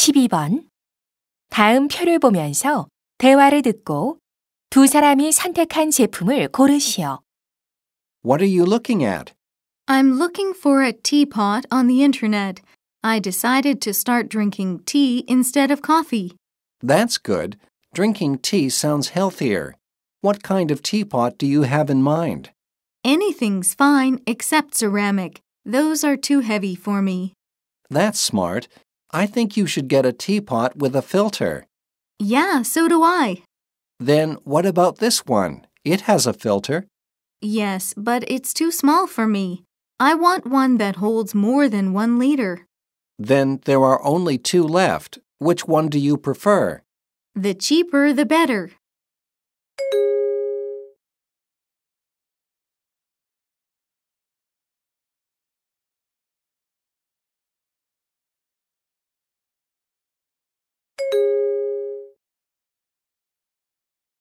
12번. 다음 표를 보면서 대화를 듣고 두 사람이 선택한 제품을 고르시오. What are you looking at? I'm looking for a teapot on the internet. I decided to start drinking tea instead of coffee. That's good. Drinking tea sounds healthier. What kind of teapot do you have in mind? Anything's fine except ceramic. Those are too heavy for me. That's smart. I think you should get a teapot with a filter. Yeah, so do I. Then what about this one? It has a filter. Yes, but it's too small for me. I want one that holds more than 1 liter. Then there are only two left. Which one do you prefer? The cheaper, the better.